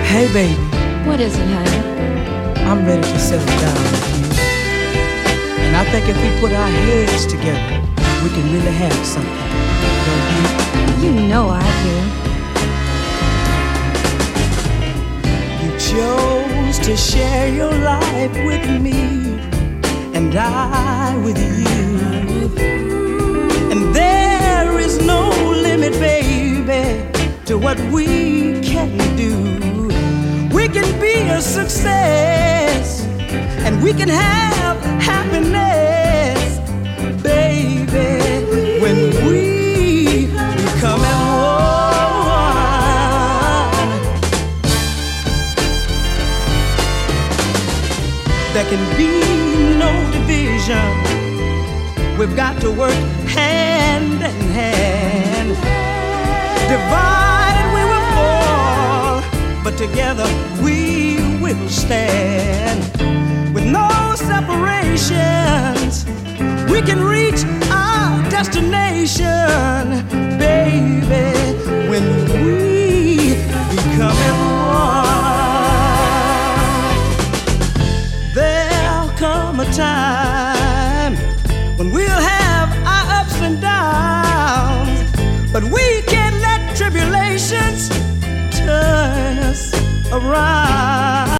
Hey baby, What is it, honey? I'm ready to settle down with you. And I think if we put our heads together, we can really have something, don't you? You know I do. You chose to share your life with me, and I with you. And there is no limit, baby, to what we can do. We can be a success, and we can have happiness, baby, when we become at one. There can be no division. We've got to work hand in hand. Divided we will fall, but together we will stand. With no separations, we can reach our destination, baby, when we become at one. There'll come a time when we'll have our ups and downs, but we can't let tribulations turn us around.